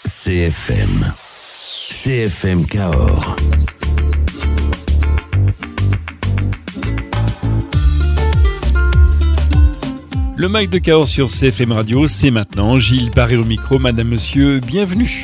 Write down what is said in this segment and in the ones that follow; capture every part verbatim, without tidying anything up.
C F M. C F M Cahors. Le Mac de Cahors sur C F M Radio, c'est maintenant. Gilles Barré au micro, madame, monsieur, bienvenue.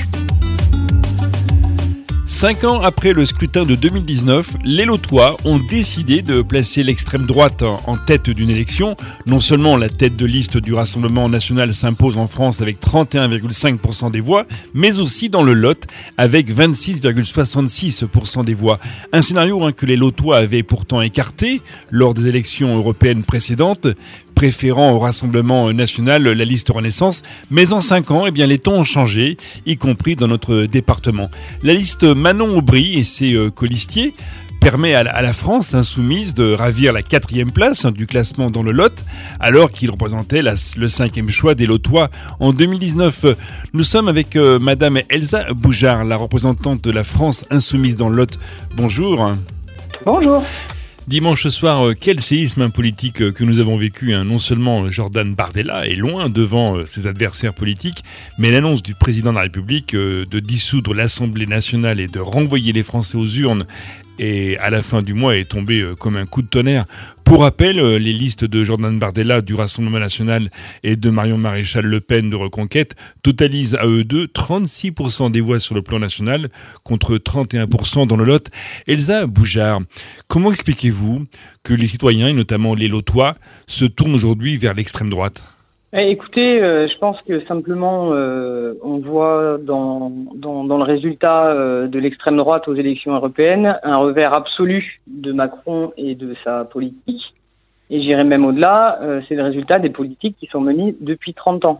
Cinq ans après le scrutin de deux mille dix-neuf, les Lotois ont décidé de placer l'extrême droite en tête d'une élection. Non seulement la tête de liste du Rassemblement national s'impose en France avec trente et un virgule cinq pour cent des voix, mais aussi dans le Lot avec vingt-six virgule soixante-six pour cent des voix. Un scénario hein, que les Lotois avaient pourtant écarté lors des élections européennes précédentes, préférant au Rassemblement national la liste Renaissance. Mais en cinq ans, eh bien, les temps ont changé, y compris dans notre département. La liste Manon Aubry et ses euh, colistiers permet à la, à la France insoumise de ravir la quatrième place hein, du classement dans le Lot, alors qu'il représentait la, le cinquième choix des Lotois en deux mille dix-neuf. Nous sommes avec euh, madame Elsa Boujard, la représentante de la France insoumise dans le Lot. Bonjour. Bonjour. Dimanche soir, quel séisme politique que nous avons vécu. Hein. Non seulement Jordan Bardella est loin devant ses adversaires politiques, mais l'annonce du président de la République de dissoudre l'Assemblée nationale et de renvoyer les Français aux urnes et à la fin du mois est tombée comme un coup de tonnerre. Pour rappel, les listes de Jordan Bardella du Rassemblement national et de Marion Maréchal Le Pen de Reconquête totalisent à eux deux trente-six pour cent des voix sur le plan national contre trente et un pour cent dans le Lot. Elsa Boujard, comment expliquez-vous que les citoyens, et notamment les Lotois, se tournent aujourd'hui vers l'extrême droite ? Écoutez, euh, je pense que simplement euh, on voit dans, dans, dans le résultat euh, de l'extrême droite aux élections européennes un revers absolu de Macron et de sa politique. Et j'irai même au-delà, euh, c'est le résultat des politiques qui sont menées depuis trente ans.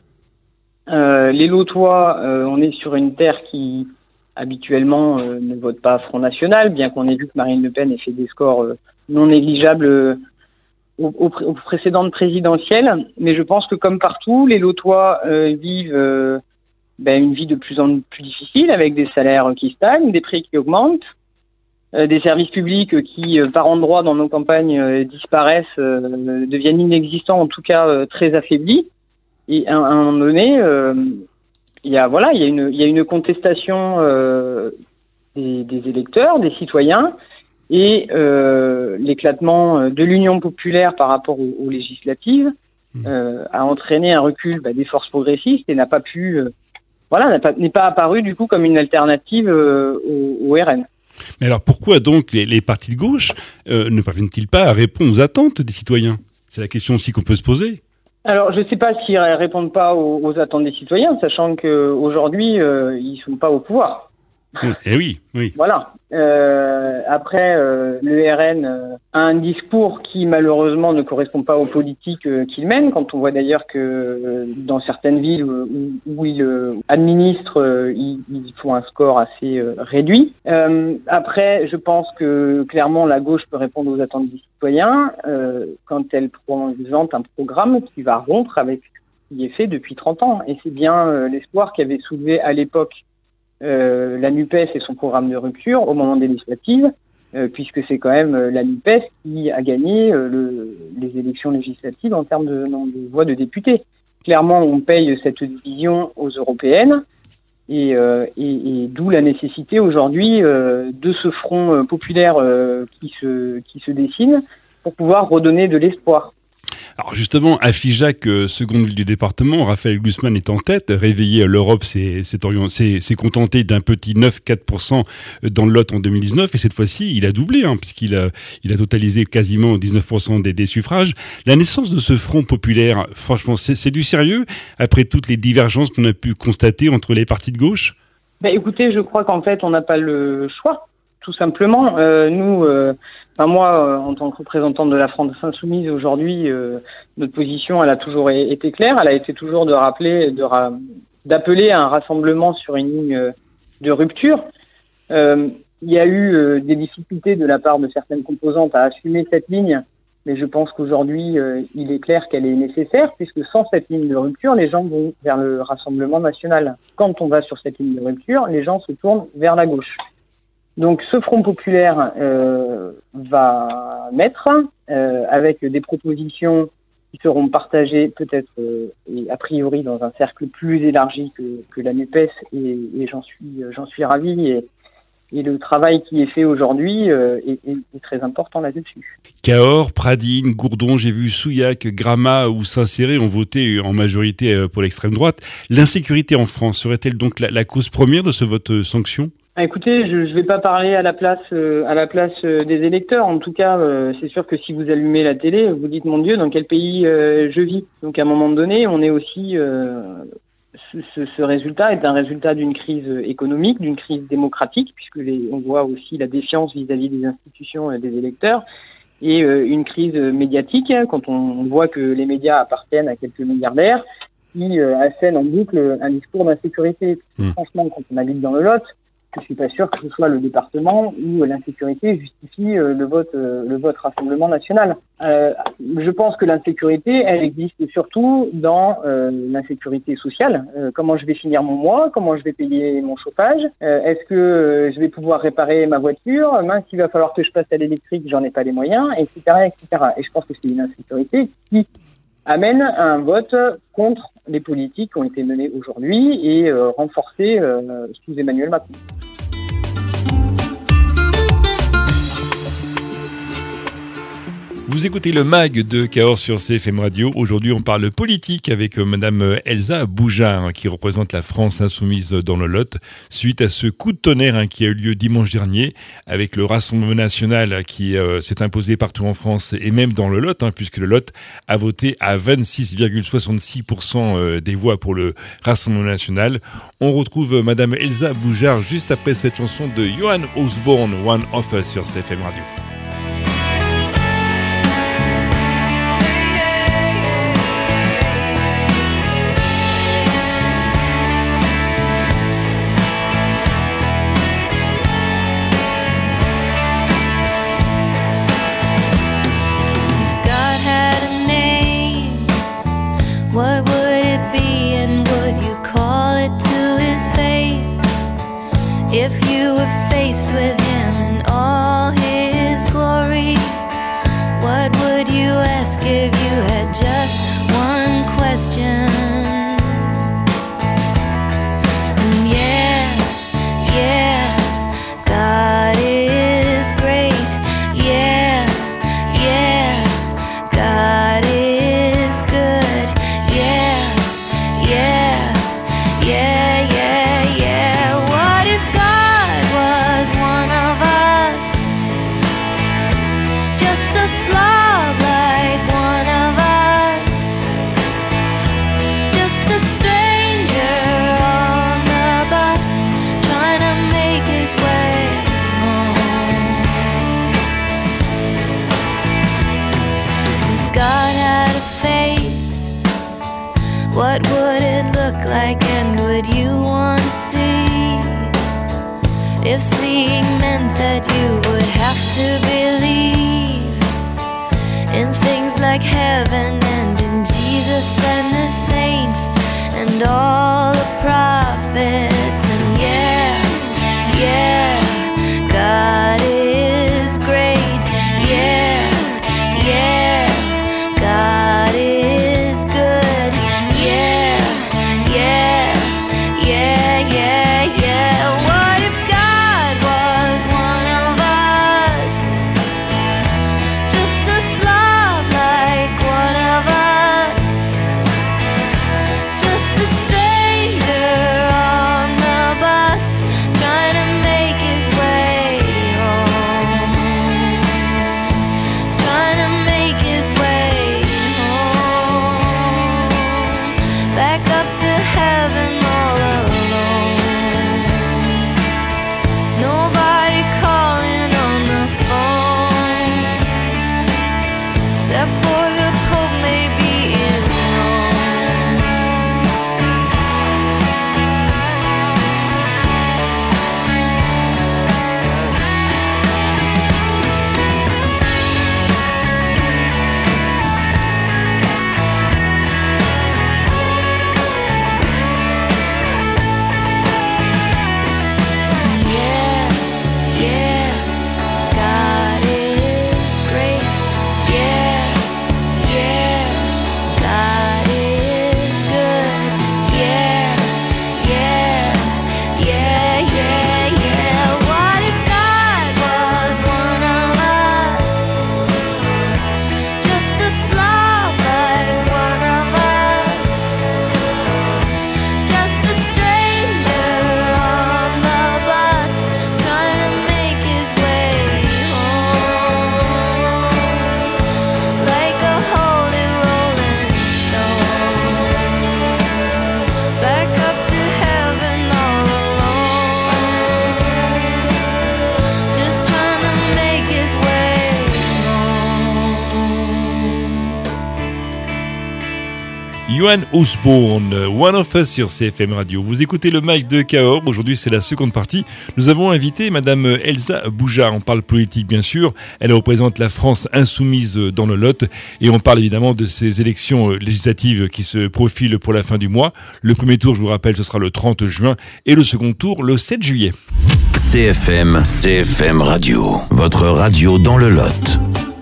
Euh, les Lotois, euh, on est sur une terre qui habituellement euh, ne vote pas Front National, bien qu'on ait vu que Marine Le Pen ait fait des scores euh, non négligeables euh, Aux, aux, aux précédentes présidentielles, mais je pense que comme partout, les Lotois euh, vivent euh, ben, une vie de plus en plus difficile, avec des salaires qui stagnent, des prix qui augmentent, euh, des services publics qui, euh, par endroits dans nos campagnes, euh, disparaissent, euh, deviennent inexistants, en tout cas euh, très affaiblis. Et à, à un moment donné, euh, il y a voilà, il y a une, il y a une contestation euh, des, des électeurs, des citoyens. Et euh, l'éclatement de l'Union populaire par rapport aux, aux législatives euh, a entraîné un recul bah, des forces progressistes et n'a pas pu, euh, voilà, n'a pas, n'est pas apparu du coup comme une alternative euh, au, au R N. Mais alors pourquoi donc les, les partis de gauche euh, ne parviennent-ils pas à répondre aux attentes des citoyens ? C'est la question aussi qu'on peut se poser. Alors je ne sais pas s'ils ne répondent pas aux, aux attentes des citoyens, sachant qu'aujourd'hui euh, ils ne sont pas au pouvoir. Eh oui, oui. Voilà. Euh, après, euh, le R N euh, a un discours qui malheureusement ne correspond pas aux politiques euh, qu'il mène. Quand on voit d'ailleurs que euh, dans certaines villes où, où ils euh, administrent, euh, ils, ils font un score assez euh, réduit. Euh, après, je pense que clairement la gauche peut répondre aux attentes des citoyens euh, quand elle présente un programme qui va rompre avec ce qui est fait depuis trente ans. Et c'est bien euh, l'espoir qu'avait soulevé à l'époque Euh, la NUPES et son programme de rupture au moment des législatives, euh, puisque c'est quand même euh, la NUPES qui a gagné euh, le, les élections législatives en termes de nombre de voix de députés. Clairement, on paye cette division aux européennes, et, euh, et, et d'où la nécessité aujourd'hui euh, de ce front euh, populaire euh, qui se, qui se dessine pour pouvoir redonner de l'espoir. Alors justement, à Figeac, euh, seconde ville du département, Raphaël Glucksmann est en tête. Réveillé, l'Europe s'est, s'est, orient, s'est, s'est contenté d'un petit neuf virgule quatre pour cent dans le Lot en deux mille dix-neuf. Et cette fois-ci, il a doublé, hein, puisqu'il a, il a totalisé quasiment dix-neuf pour cent des, des suffrages. La naissance de ce front populaire, franchement, c'est, c'est du sérieux après toutes les divergences qu'on a pu constater entre les partis de gauche ? Ben, écoutez, je crois qu'en fait, on n'a pas le choix. Tout simplement, euh, nous, euh, enfin moi, euh, en tant que représentante de la France insoumise aujourd'hui, euh, notre position, elle a toujours été claire. Elle a été toujours de rappeler, de ra- d'appeler à un rassemblement sur une ligne de rupture. Euh, il y a eu euh, des difficultés de la part de certaines composantes à assumer cette ligne, mais je pense qu'aujourd'hui, euh, il est clair qu'elle est nécessaire, puisque sans cette ligne de rupture, les gens vont vers le Rassemblement national. Quand on va sur cette ligne de rupture, les gens se tournent vers la gauche. Donc ce Front populaire euh, va naître euh, avec des propositions qui seront partagés peut-être euh, et a priori dans un cercle plus élargi que, que la NUPES et, et j'en suis j'en suis ravi et, et le travail qui est fait aujourd'hui euh, est, est, est très important là-dessus. Cahors, Pradines, Gourdon, j'ai vu Souillac, Gramat ou Saint-Céré ont voté en majorité pour l'extrême droite. L'insécurité en France serait-elle donc la, la cause première de ce vote sanction ? Écoutez, je ne vais pas parler à la place euh, à la place euh, des électeurs. En tout cas, euh, c'est sûr que si vous allumez la télé, vous dites mon Dieu, dans quel pays euh, je vis. Donc à un moment donné, on est aussi euh, ce, ce, ce résultat est un résultat d'une crise économique, d'une crise démocratique, puisque les, on voit aussi la défiance vis-à-vis des institutions et des électeurs, et euh, une crise médiatique quand on, on voit que les médias appartiennent à quelques milliardaires qui euh, assènent en boucle un discours d'insécurité. Mmh. Franchement, quand on habite dans le Lot, je suis pas sûr que ce soit le département où l'insécurité justifie euh, le vote, euh, le vote Rassemblement national. Euh, je pense que l'insécurité, elle existe surtout dans euh, l'insécurité sociale. Euh, comment je vais finir mon mois, comment je vais payer mon chauffage, euh, est-ce que euh, je vais pouvoir réparer ma voiture, mince, il va falloir que je passe à l'électrique, j'en ai pas les moyens, et cetera, et cetera. Et je pense que c'est une insécurité qui amène à un vote contre les politiques qui ont été menées aujourd'hui et euh, renforcées euh, sous Emmanuel Macron. Vous écoutez le mag de Cahors sur C F M Radio. Aujourd'hui, on parle politique avec Madame Elsa Boujard, qui représente la France insoumise dans le Lot, suite à ce coup de tonnerre qui a eu lieu dimanche dernier, avec le Rassemblement national qui euh, s'est imposé partout en France et même dans le Lot, hein, puisque le Lot a voté à vingt-six virgule soixante-six pour cent des voix pour le Rassemblement national. On retrouve Madame Elsa Boujard juste après cette chanson de Johan Osborne, One of Us sur C F M Radio. What would it be and would you call it to his face? If you were faced with him in all his glory, what would you ask if you had just one question? And yeah, yeah, God is great. Yeah, yeah, God is good. Yeah, yeah, yeah, yeah, yeah. What if God was one of us? Just a slob like one of us. Just a stranger on the bus, trying to make his way home. If God had a face, what would it look like and would you want to see? If seeing meant that you would have to believe in things like heaven and in Jesus and the saints and all the prophets. And yeah, yeah, God is great. Yeah, yeah, God is good. Yeah, yeah, yeah, yeah, yeah. What if God was one of us? Just a slob like one of us. Just a stranger Johan Osborne, One of Us sur C F M Radio. Vous écoutez le mic de Cahors. Aujourd'hui, c'est la seconde partie. Nous avons invité Madame Elsa Boujard. On parle politique, bien sûr. Elle représente la France insoumise dans le Lot. Et on parle évidemment de ces élections législatives qui se profilent pour la fin du mois. Le premier tour, je vous rappelle, ce sera le trente juin. Et le second tour, le sept juillet. C F M, C F M Radio. Votre radio dans le Lot.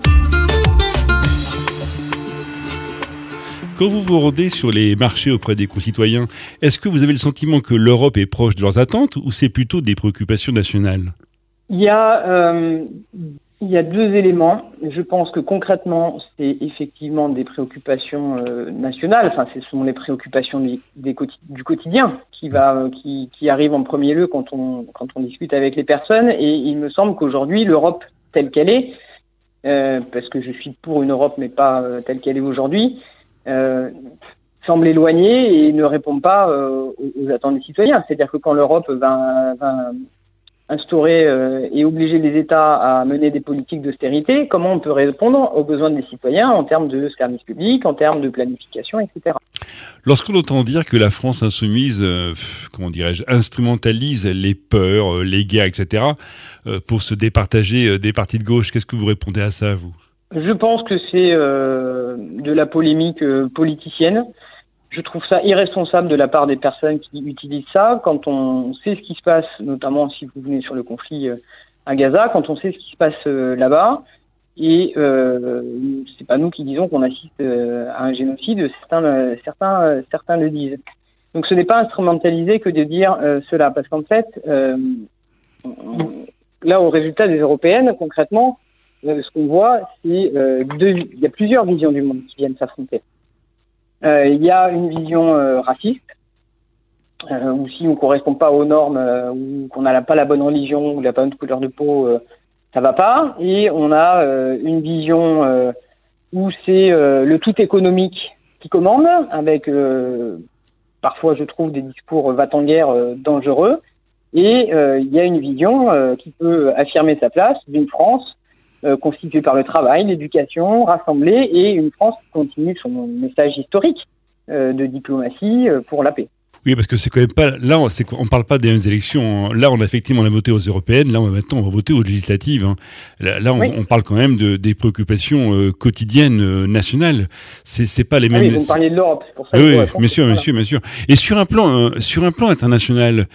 Quand vous vous rendez sur les marchés auprès des concitoyens, est-ce que vous avez le sentiment que l'Europe est proche de leurs attentes ou c'est plutôt des préoccupations nationales ? Il y a, euh, il y a deux éléments. Je pense que concrètement, c'est effectivement des préoccupations euh, nationales. Enfin, ce sont les préoccupations des, des, du quotidien qui, va, qui, qui arrivent en premier lieu quand on, quand on discute avec les personnes. Et il me semble qu'aujourd'hui, l'Europe telle qu'elle est, euh, parce que je suis pour une Europe mais pas euh, telle qu'elle est aujourd'hui, Euh, semble éloigné et ne répond pas euh, aux, aux attentes des citoyens. C'est-à-dire que quand l'Europe va, va instaurer euh, et obliger les États à mener des politiques d'austérité, comment on peut répondre aux besoins des citoyens en termes de services publics, en termes de planification, et cetera. Lorsqu'on entend dire que la France insoumise, euh, comment dirais-je, instrumentalise les peurs, les guerres, et cetera, euh, pour se départager euh, des partis de gauche, qu'est-ce que vous répondez à ça, vous ? Je pense que c'est euh, de la polémique euh, politicienne. Je trouve ça irresponsable de la part des personnes qui utilisent ça. Quand on sait ce qui se passe, notamment si vous venez sur le conflit euh, à Gaza, quand on sait ce qui se passe euh, là-bas, et euh, c'est pas nous qui disons qu'on assiste euh, à un génocide, certains, euh, certains, euh, certains le disent. Donc ce n'est pas instrumentalisé que de dire euh, cela, parce qu'en fait, euh, là au résultat des européennes, concrètement, ce qu'on voit, c'est euh, deux, il y a plusieurs visions du monde qui viennent s'affronter. Euh, il y a une vision euh, raciste, euh, où si on ne correspond pas aux normes, euh, ou qu'on n'a pas la bonne religion, ou la bonne couleur de peau, euh, ça va pas. Et on a euh, une vision euh, où c'est euh, le tout économique qui commande, avec euh, parfois, je trouve, des discours va-t-en-guerre euh, dangereux. Et euh, il y a une vision euh, qui peut affirmer sa place d'une France Euh, constituée par le travail, l'éducation, rassemblée, et une France qui continue son message historique euh, de diplomatie euh, pour la paix. Oui, parce que c'est quand même pas là, on, c'est, on parle pas des mêmes élections. Là, on a effectivement on a voté aux européennes. Là, on va maintenant on va voter aux législatives. Hein. Là, là on, oui. on parle quand même de des préoccupations euh, quotidiennes euh, nationales. C'est c'est pas les mêmes. Ah oui, vous me parliez de l'Europe. C'est pour ça oui, que oui bien sûr, bien sûr, bien sûr. Et sur un plan euh, sur un plan international,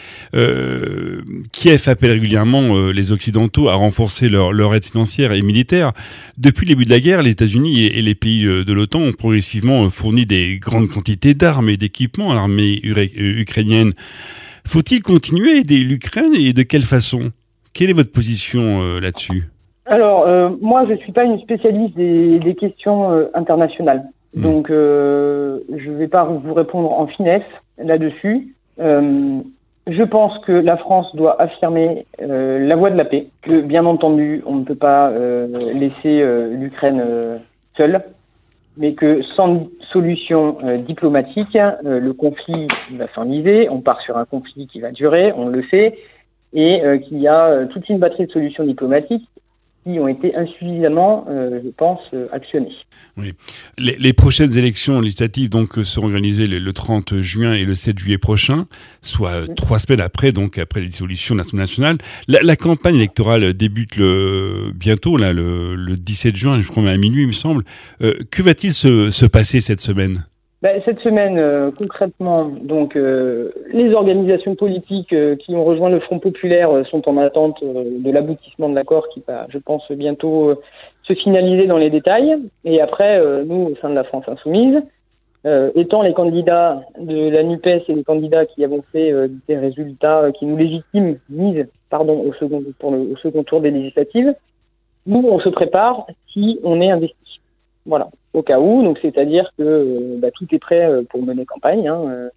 euh, Kiev appelle régulièrement euh, les Occidentaux à renforcer leur leur aide financière et militaire. Depuis le début de la guerre, les États-Unis et, et les pays de l'OTAN ont progressivement fourni des grandes quantités d'armes et d'équipements à l'armée ukrainienne. Faut-il continuer à aider l'Ukraine et de quelle façon ? Quelle est votre position euh, là-dessus ? Alors, euh, moi, je ne suis pas une spécialiste des, des questions euh, internationales. Mmh. Donc, euh, je ne vais pas vous répondre en finesse là-dessus. Euh, je pense que la France doit affirmer euh, la voie de la paix. Que, bien entendu, on ne peut pas euh, laisser euh, l'Ukraine euh, seule, mais que sans solution euh, diplomatique, euh, le conflit va s'enliser, on part sur un conflit qui va durer, on le sait, et euh, qu'il y a euh, toute une batterie de solutions diplomatiques qui ont été insuffisamment, euh, je pense, euh, actionnées. Oui. Les, les prochaines élections législatives donc seront organisées le, le trente juin et le sept juillet prochain, soit oui. trois semaines après, donc après les dissolutions nationales. La, la campagne électorale débute le, bientôt, là, le, le dix-sept juin, je crois à minuit, il me semble. Euh, que va-t-il se, se passer cette semaine ? Ben, cette semaine, euh, concrètement, donc euh, les organisations politiques euh, qui ont rejoint le Front populaire euh, sont en attente euh, de l'aboutissement de l'accord qui va, je pense, bientôt euh, se finaliser dans les détails. Et après, euh, nous, au sein de la France insoumise, euh, étant les candidats de la NUPES et les candidats qui avons fait euh, des résultats euh, qui nous légitiment, misent, pardon, au second, pour le, au second tour des législatives, nous, on se prépare si on est investi. Voilà, au cas où, donc c'est-à-dire que euh, bah, tout est prêt euh, pour mener campagne, hein, euh,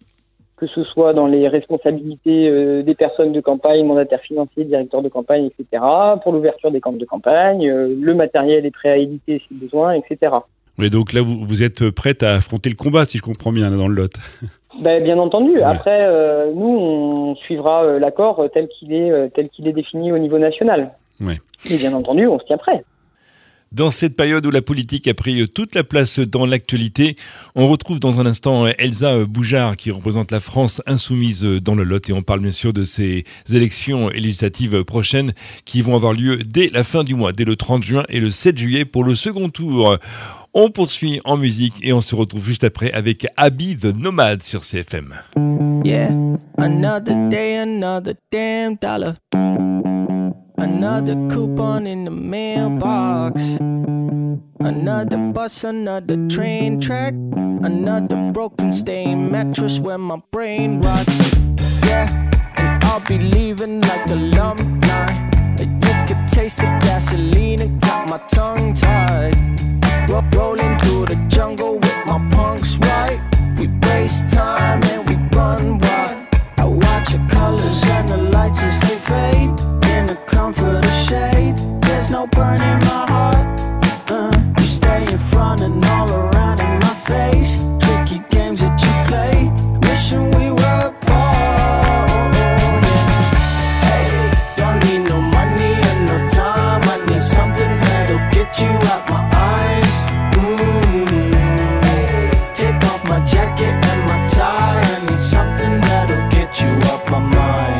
que ce soit dans les responsabilités euh, des personnes de campagne, mandataires financiers, directeurs de campagne, et cetera, pour l'ouverture des camps de campagne, euh, le matériel est prêt à éditer si besoin, et cetera. Oui, donc là, vous, vous êtes prête à affronter le combat, si je comprends bien, là, dans le Lot. Ben, bien entendu. Ouais. Après, euh, nous, on suivra euh, l'accord tel qu'il est, euh, tel qu'il est défini au niveau national. Ouais. Et bien entendu, on se tient prêt. Dans cette période où la politique a pris toute la place dans l'actualité, on retrouve dans un instant Elsa Boujard qui représente la France insoumise dans le Lot et on parle bien sûr de ces élections législatives prochaines qui vont avoir lieu dès la fin du mois, dès le trente juin et le sept juillet pour le second tour. On poursuit en musique et on se retrouve juste après avec Abby the Nomad sur C F M. Yeah, another day, another damn dollar. Another coupon in the mailbox. Another bus, another train track. Another broken stained mattress where my brain rots. Yeah, and I'll be leaving like alumni. You could taste the gasoline and got my tongue tied. Ro- rolling through the jungle with my punks right. We waste time and we run wild. I watch the colors and the lights as they fade. In the comfort of shade, there's no burn in my heart. uh, You stay in front and all around in my face. Tricky games that you play, wishing we were apart. Yeah. Hey, don't need no money and no time. I need something that'll get you out my eyes. Mm-hmm. Hey, take off my jacket and my tie. I need something that'll get you out my mind.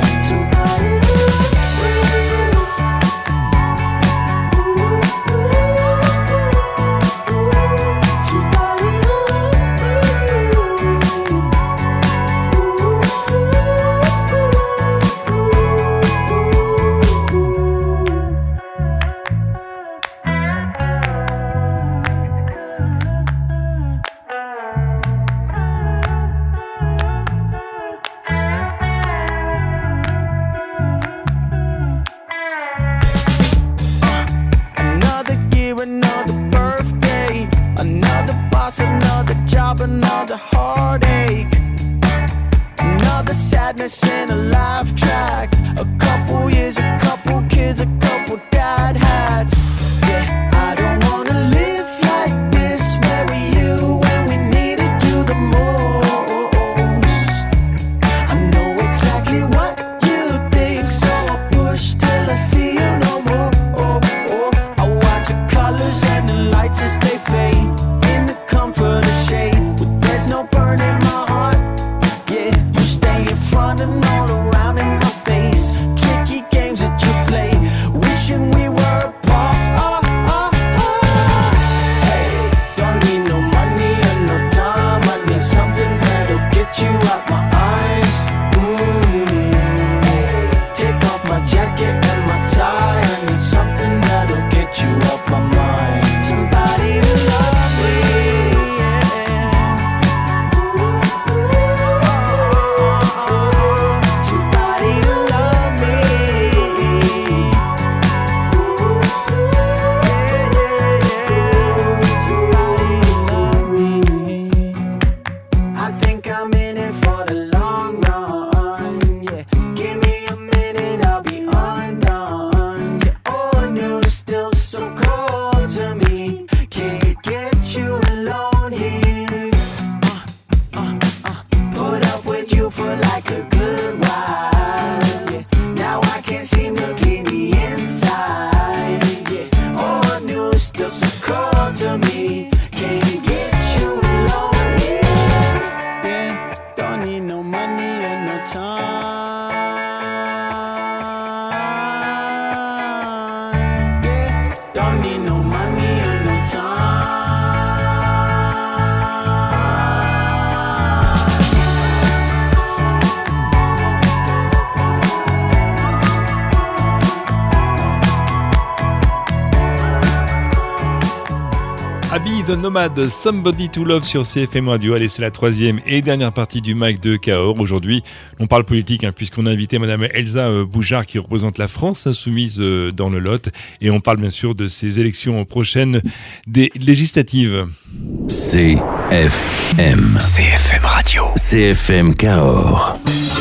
Another job, another heartache. Another sadness in a life track. A couple years, a couple kids, a couple dad hats. Yeah, I don't wanna live like this. Where were you when we needed you the most? I know exactly what you think, so I push till I see you no more. Oh, oh, I watch the colors and the lights as they fade. For the shade, but there's no burn in my heart. Yeah, you stay in front and all around in my face. Tricky games that you play, wishing we were apart. Oh, oh, oh. Hey, don't need no money and no time. I need something that'll get you out my eyes. Mm-hmm. Hey, take off my jacket and my tie. I need something that'll get you out my mind. Somebody to love me. Abby the Nomad, Somebody to Love sur C F M Radio. Allez, c'est la troisième et dernière partie du Mic de Cahors. Aujourd'hui, on parle politique hein, puisqu'on a invité Madame Elsa Boujard qui représente la France insoumise dans le Lot. Et on parle bien sûr de ces élections prochaines des législatives. C F M. C F M Radio. C F M Cahors.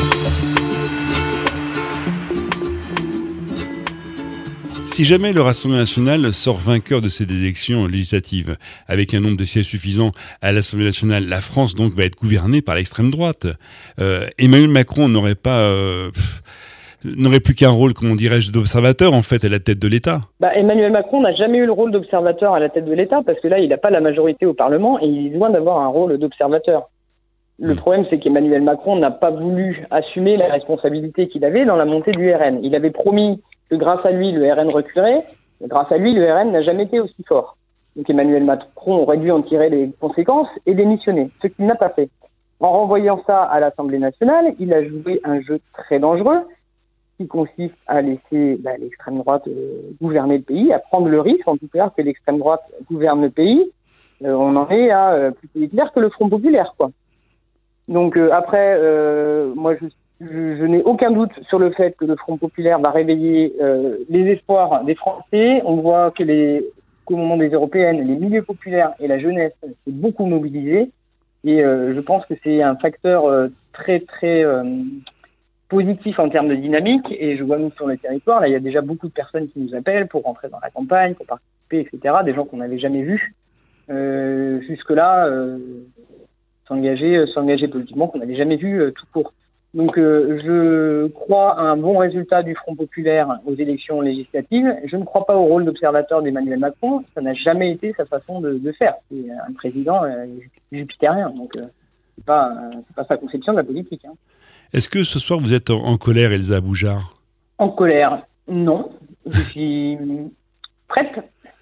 Si jamais le Rassemblement national sort vainqueur de ces élections législatives, avec un nombre de sièges suffisant à l'Assemblée nationale, la France donc va être gouvernée par l'extrême droite. Euh, Emmanuel Macron n'aurait pas... Euh, n'aurait plus qu'un rôle, comment dirais-je, d'observateur en fait à la tête de l'État. Bah, Emmanuel Macron n'a jamais eu le rôle d'observateur à la tête de l'État parce que là, il n'a pas la majorité au Parlement et il est loin d'avoir un rôle d'observateur. Le problème, c'est qu'Emmanuel Macron n'a pas voulu assumer la responsabilité qu'il avait dans la montée du R N. Il avait promis que grâce à lui, le R N reculerait. Et grâce à lui, le R N n'a jamais été aussi fort. Donc Emmanuel Macron aurait dû en tirer les conséquences et démissionner, ce qu'il n'a pas fait. En renvoyant ça à l'Assemblée nationale, il a joué un jeu très dangereux qui consiste à laisser bah, l'extrême droite euh, gouverner le pays, à prendre le risque, en tout cas, que l'extrême droite gouverne le pays. Euh, on en est à euh, plus populaire que le Front populaire, quoi. Donc euh, après, euh, moi je, je, je n'ai aucun doute sur le fait que le Front populaire va réveiller euh, les espoirs des Français. On voit que les, qu'au moment des européennes, les milieux populaires et la jeunesse s'est beaucoup mobilisés. Et euh, je pense que c'est un facteur euh, très très euh, positif en termes de dynamique. Et je vois nous sur le territoire, là il y a déjà beaucoup de personnes qui nous appellent pour rentrer dans la campagne, pour participer, et cetera. Des gens qu'on n'avait jamais vus euh, jusque-là. Euh, s'engager, s'engager politiquement, qu'on n'avait jamais vu euh, tout court. Donc euh, je crois à un bon résultat du Front populaire aux élections législatives. Je ne crois pas au rôle d'observateur d'Emmanuel Macron. Ça n'a jamais été sa façon de, de faire. C'est un président euh, jupitérien, donc euh, c'est pas, euh, c'est pas sa conception de la politique. Hein. Est-ce que ce soir vous êtes en, en colère, Elsa Boujard ? En colère, non. Je suis prête,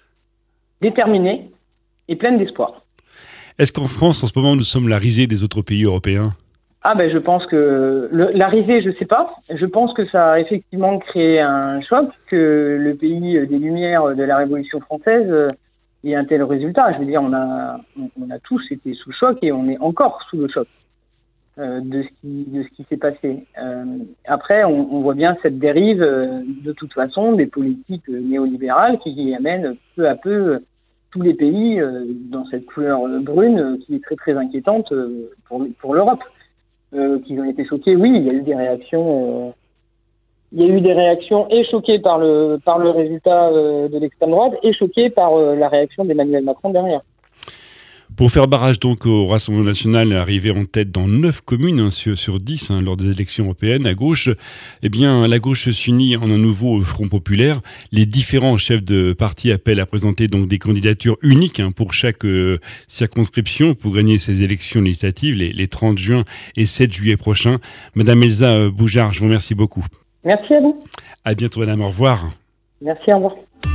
déterminée et pleine d'espoir. Est-ce qu'en France, en ce moment, nous sommes la risée des autres pays européens ? Ah ben je pense que le, la risée, je sais pas. Je pense que ça a effectivement créé un choc, que le pays des Lumières de la Révolution française ait un tel résultat. Je veux dire, on a, on a tous été sous choc et on est encore sous le choc euh, de ce qui, de ce qui s'est passé. Euh, après, on, on voit bien cette dérive, euh, de toute façon, des politiques néolibérales qui amènent peu à peu tous les pays euh, dans cette couleur brune euh, qui est très très inquiétante euh, pour, pour l'Europe. Euh, qui ont été choqués, oui, il y a eu des réactions, euh, il y a eu des réactions et choqués par le par le résultat euh, de l'extrême droite et choqués par euh, la réaction d'Emmanuel Macron derrière. Pour faire barrage donc au Rassemblement national, arrivé en tête dans neuf communes hein, sur, sur dix hein, lors des élections européennes, à gauche, eh bien la gauche s'unit en un nouveau Front populaire. Les différents chefs de parti appellent à présenter donc des candidatures uniques hein, pour chaque euh, circonscription pour gagner ces élections législatives les, les trente juin et sept juillet prochains. Madame Elsa Boujard, je vous remercie beaucoup. Merci à vous. À bientôt, madame. Au revoir. Merci, au revoir.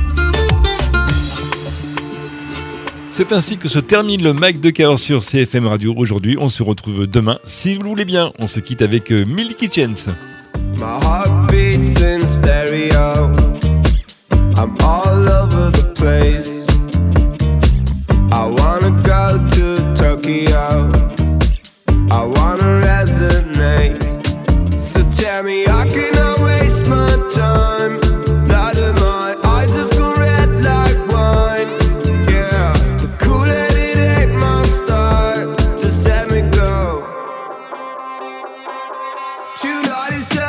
C'est ainsi que se termine le Mac de Cahors sur C F M Radio. Aujourd'hui, on se retrouve demain. Si vous le voulez bien, on se quitte avec Milky Chance. My heart beats in stereo. I'm all over the place. I wanna go to Tokyo. I wanna resonate. So tell me I cannot waste my time. Now that my eyes have gone red like wine. Yeah, the cool-headed ain't my style. Just let me go. Tonight is just